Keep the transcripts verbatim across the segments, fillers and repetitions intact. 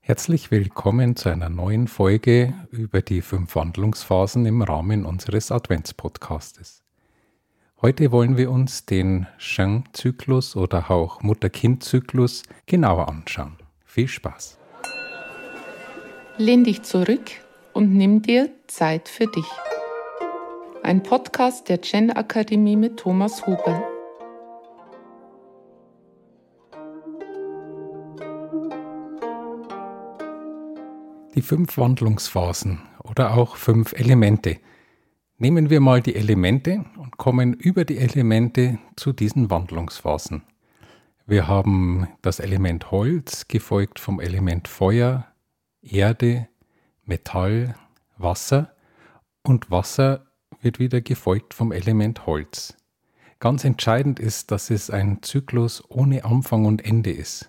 Herzlich willkommen zu einer neuen Folge über die fünf Wandlungsphasen im Rahmen unseres Adventspodcastes. Heute wollen wir uns den Sheng-Zyklus oder auch Mutter-Kind-Zyklus genauer anschauen. Viel Spaß! Lehn dich zurück und nimm dir Zeit für dich. Ein Podcast der Chen Akademie mit Thomas Huber. Die fünf Wandlungsphasen oder auch fünf Elemente. Nehmen wir mal die Elemente und kommen über die Elemente zu diesen Wandlungsphasen. Wir haben das Element Holz, gefolgt vom Element Feuer, Erde, Metall, Wasser und Wasser wird wieder gefolgt vom Element Holz. Ganz entscheidend ist, dass es ein Zyklus ohne Anfang und Ende ist.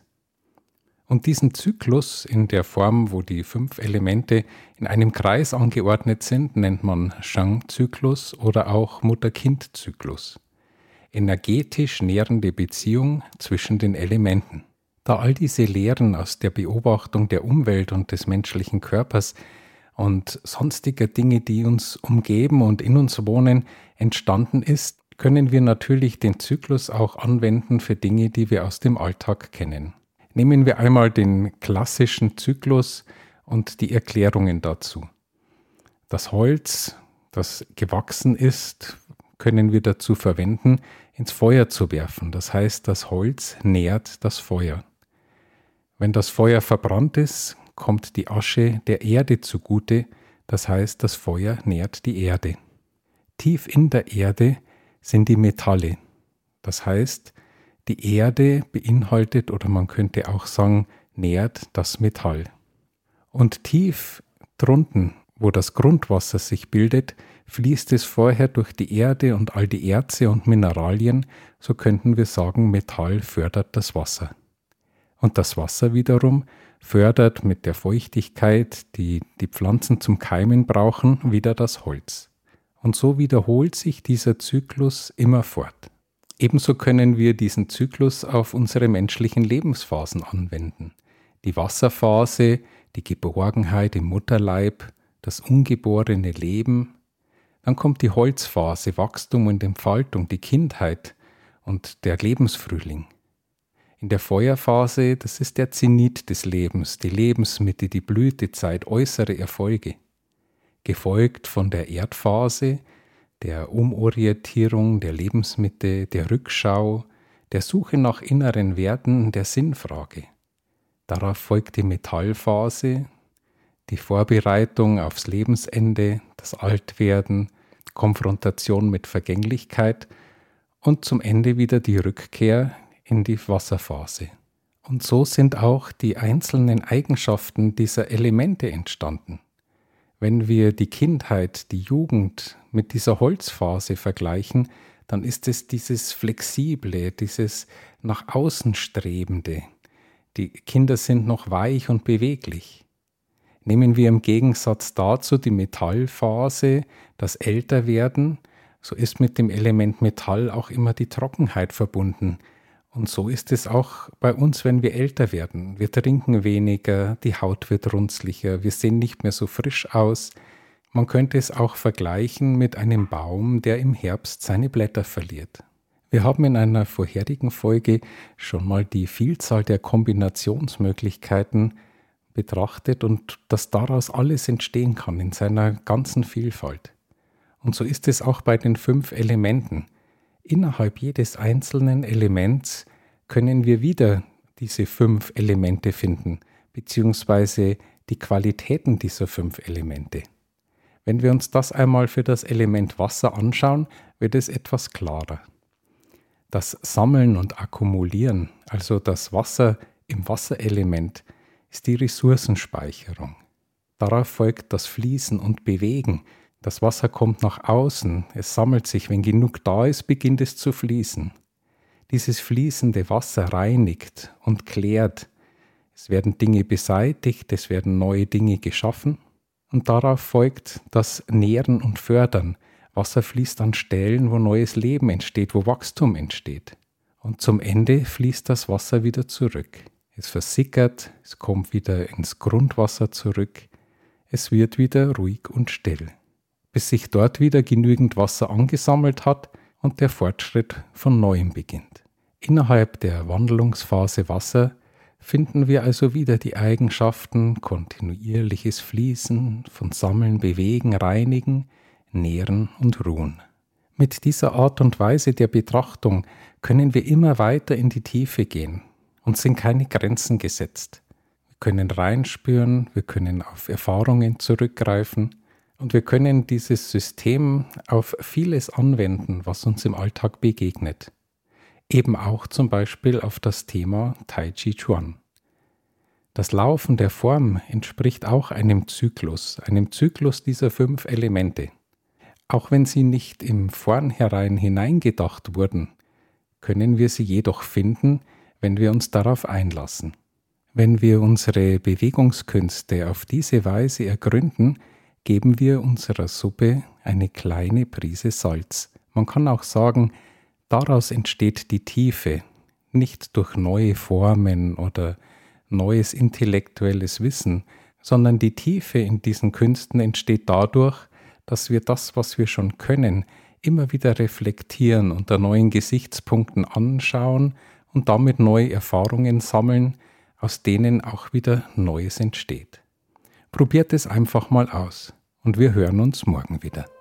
Und diesen Zyklus in der Form, wo die fünf Elemente in einem Kreis angeordnet sind, nennt man Sheng-Zyklus oder auch Mutter-Kind-Zyklus. Energetisch nährende Beziehung zwischen den Elementen. Da all diese Lehren aus der Beobachtung der Umwelt und des menschlichen Körpers und sonstiger Dinge, die uns umgeben und in uns wohnen, entstanden ist, können wir natürlich den Zyklus auch anwenden für Dinge, die wir aus dem Alltag kennen. Nehmen wir einmal den klassischen Zyklus und die Erklärungen dazu. Das Holz, das gewachsen ist, können wir dazu verwenden, ins Feuer zu werfen. Das heißt, das Holz nährt das Feuer. Wenn das Feuer verbrannt ist, kommt die Asche der Erde zugute. Das heißt, das Feuer nährt die Erde. Tief in der Erde sind die Metalle. Das heißt, die Erde beinhaltet, oder man könnte auch sagen, nährt das Metall. Und tief drunten, wo das Grundwasser sich bildet, fließt es vorher durch die Erde und all die Erze und Mineralien, so könnten wir sagen, Metall fördert das Wasser. Und das Wasser wiederum fördert mit der Feuchtigkeit, die die Pflanzen zum Keimen brauchen, wieder das Holz. Und so wiederholt sich dieser Zyklus immerfort. Ebenso können wir diesen Zyklus auf unsere menschlichen Lebensphasen anwenden. Die Wasserphase, die Geborgenheit im Mutterleib, das ungeborene Leben. Dann kommt die Holzphase, Wachstum und Entfaltung, die Kindheit und der Lebensfrühling. In der Feuerphase, das ist der Zenit des Lebens, die Lebensmitte, die Blütezeit, äußere Erfolge. Gefolgt von der Erdphase, der Umorientierung, der Lebensmitte, der Rückschau, der Suche nach inneren Werten, der Sinnfrage. Darauf folgt die Metallphase, die Vorbereitung aufs Lebensende, das Altwerden, Konfrontation mit Vergänglichkeit und zum Ende wieder die Rückkehr in die Wasserphase. Und so sind auch die einzelnen Eigenschaften dieser Elemente entstanden. Wenn wir die Kindheit, die Jugend mit dieser Holzphase vergleichen, dann ist es dieses Flexible, dieses nach außen Strebende. Die Kinder sind noch weich und beweglich. Nehmen wir im Gegensatz dazu die Metallphase, das Älterwerden, so ist mit dem Element Metall auch immer die Trockenheit verbunden. Und so ist es auch bei uns, wenn wir älter werden. Wir trinken weniger, die Haut wird runzlicher, wir sehen nicht mehr so frisch aus. Man könnte es auch vergleichen mit einem Baum, der im Herbst seine Blätter verliert. Wir haben in einer vorherigen Folge schon mal die Vielzahl der Kombinationsmöglichkeiten betrachtet und dass daraus alles entstehen kann in seiner ganzen Vielfalt. Und so ist es auch bei den fünf Elementen. Innerhalb jedes einzelnen Elements können wir wieder diese fünf Elemente finden, beziehungsweise die Qualitäten dieser fünf Elemente. Wenn wir uns das einmal für das Element Wasser anschauen, wird es etwas klarer. Das Sammeln und Akkumulieren, also das Wasser im Wasserelement, ist die Ressourcenspeicherung. Darauf folgt das Fließen und Bewegen. Das Wasser kommt nach außen, es sammelt sich, wenn genug da ist, beginnt es zu fließen. Dieses fließende Wasser reinigt und klärt. Es werden Dinge beseitigt, es werden neue Dinge geschaffen und darauf folgt das Nähren und Fördern. Wasser fließt an Stellen, wo neues Leben entsteht, wo Wachstum entsteht. Und zum Ende fließt das Wasser wieder zurück. Es versickert, es kommt wieder ins Grundwasser zurück, es wird wieder ruhig und still, bis sich dort wieder genügend Wasser angesammelt hat und der Fortschritt von Neuem beginnt. Innerhalb der Wandlungsphase Wasser finden wir also wieder die Eigenschaften kontinuierliches Fließen, von Sammeln, Bewegen, Reinigen, Nähren und Ruhen. Mit dieser Art und Weise der Betrachtung können wir immer weiter in die Tiefe gehen und sind keine Grenzen gesetzt. Wir können reinspüren, wir können auf Erfahrungen zurückgreifen und wir können dieses System auf vieles anwenden, was uns im Alltag begegnet. Eben auch zum Beispiel auf das Thema Tai Chi Chuan. Das Laufen der Form entspricht auch einem Zyklus, einem Zyklus dieser fünf Elemente. Auch wenn sie nicht im Vornherein hineingedacht wurden, können wir sie jedoch finden, wenn wir uns darauf einlassen. Wenn wir unsere Bewegungskünste auf diese Weise ergründen, geben wir unserer Suppe eine kleine Prise Salz. Man kann auch sagen, daraus entsteht die Tiefe, nicht durch neue Formen oder neues intellektuelles Wissen, sondern die Tiefe in diesen Künsten entsteht dadurch, dass wir das, was wir schon können, immer wieder reflektieren, unter neuen Gesichtspunkten anschauen und damit neue Erfahrungen sammeln, aus denen auch wieder Neues entsteht. Probiert es einfach mal aus und wir hören uns morgen wieder.